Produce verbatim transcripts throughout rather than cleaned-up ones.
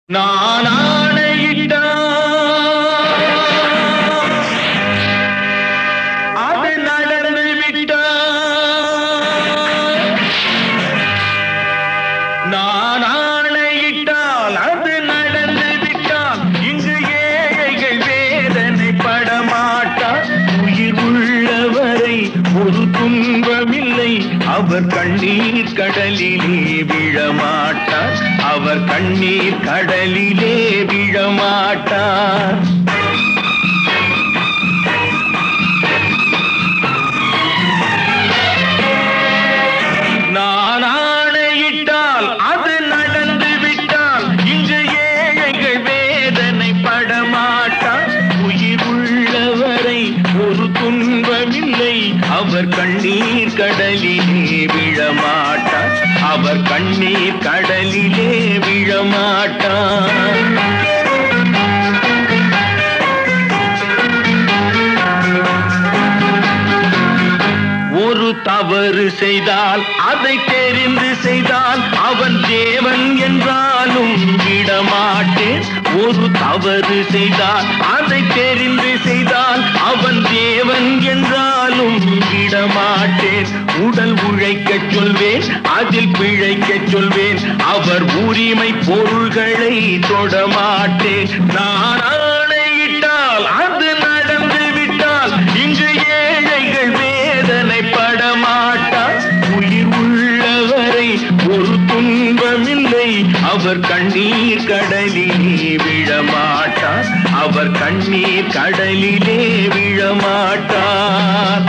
நான் ஆணையிட்டா அது நடந்து விட்டா நான் ஆணையிட்டால் அது நடந்து விட்டால் இங்கு ஏழைகள் வேதனை படமாட்டார். உயிர் உள்ளவரை ஒரு துன்பமில்லை, அவர் கண்ணீர் கடலிலே விழமாட்டார். அவர் கண்ணீர் கடலிலே விழமாட்டார். நான் ஆணையிட்டால் அது நடந்து விட்டால் இங்கு ஏழைகள் வேதனை படமாட்டார். உயிர் உள்ளவரை ஒரு துன்பமில்லை, அவர் கண்ணீர் கடலிலே விழமாட்டார். அவர் கண்ணீர் கடலிலே விழமாட்டார். ஒரு தவறு செய்தால் அதை தெரிந்து செய்தால் அவன் தேவன் என்றாலும் விடமாட்டேன். ஒரு தவறு செய்தால் அதை தெரிந்து செய்தால் அவன் தேவன் என்றாலும் விடமாட்டேன். உடல் உழைக்கச் சொல்வேன், அதில் பிழைக்கச் சொல்வேன், அவர் உரிமை பொருள்களை தொடமாட்டேன். நான் ஆணையிட்டால் அது நடந்து விட்டால் இங்கு ஏழைகள் வேதனை படமாட்டார். உயிர் உள்ளவரை ஒரு துன்பமில்லை, அவர் கண்ணீர் கடலிலே விழமாட்டார். அவர் கண்ணீர் கடலிலே விழமாட்டார்.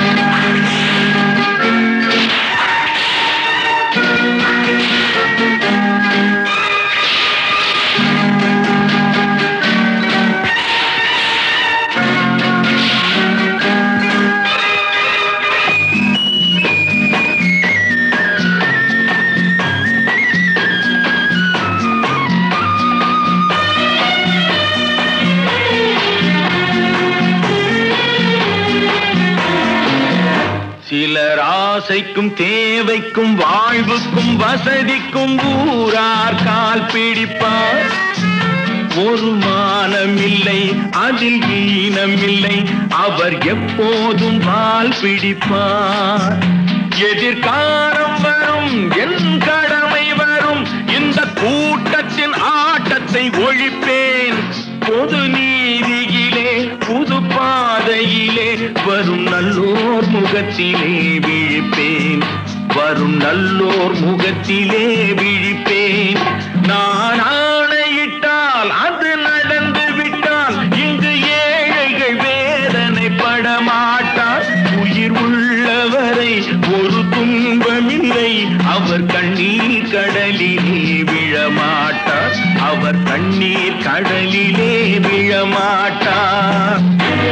சிலர் ஆசைக்கும் தேவைக்கும் வாழ்வுக்கும் வசதிக்கும் ஊரார் கால் பிடிப்பார். ஒரு மானமில்லை, அதில் ஈனமில்லை, அவர் எப்போதும் வால் பிடிப்பார். எதிர்காலம் வரும், என் கடமை வரும், இந்த கூட்டத்தின் ஆட்டத்தை ஒழிப்பேன். பொது நீதியிலே புது பாதையிலே வரும் நல்லோர் முகத்திலே விழிப்பேன். வரும் நல்லோர் முகத்திலே விழிப்பேன். நான் ஆணையிட்டால் அது நடந்து விட்டால் இங்கு ஏழைகள் வேதனை படமாட்டார். உயிர் உள்ளவரை ஒரு துன்பமில்லை, அவர் கண்ணீர் கடலிலே விழமாட்டார். அவர் கண்ணீர் கடலிலே விழமாட்டார்.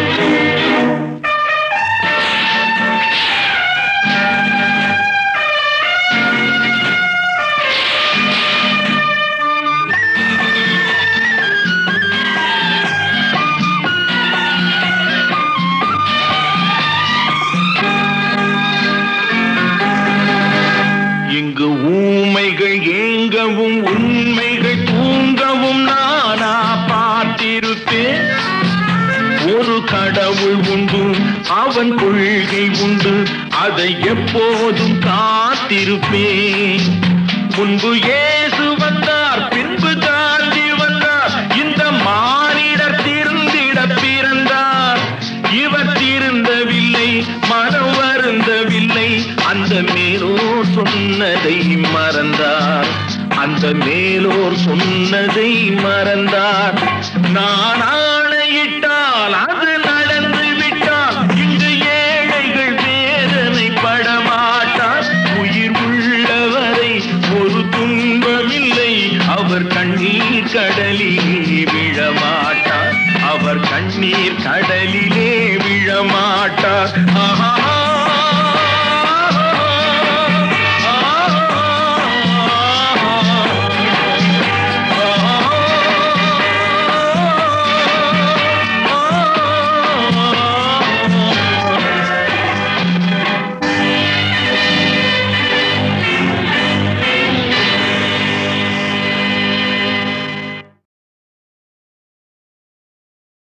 இங்கு ஊமைகள் ஏங்கவும் உண்மைகள் தூங்கவும் நானா பார்த்திருப்பேன். ஒரு கடவுள் உண்டு, அவன் கொள்கை உண்டு, அதை எப்போதும் காத்திருப்பேன். முன்பு இயேசு வந்தார், பின்பு காந்தி வந்தார், இந்த மானிடர் திருந்திட பிறந்தார். இவர் திருந்தவில்லை, மனம் வருந்தவில்லை, அந்த மேலோர் சொன்னதை மறந்தார். அந்த மேலோர் சொன்னதை மறந்தார். நான் ஆணையிட்டால் அது நடந்து விட்டால் இங்கு ஏழைகள் வேதனை படமாட்டார். உயிர் உள்ளவரை ஒரு துன்பமில்லை, அவர் கண்ணீர் கடலிலே விழமாட்டார். அவர் கண்ணீர் கடலிலே விழமாட்டார். ஆஹா.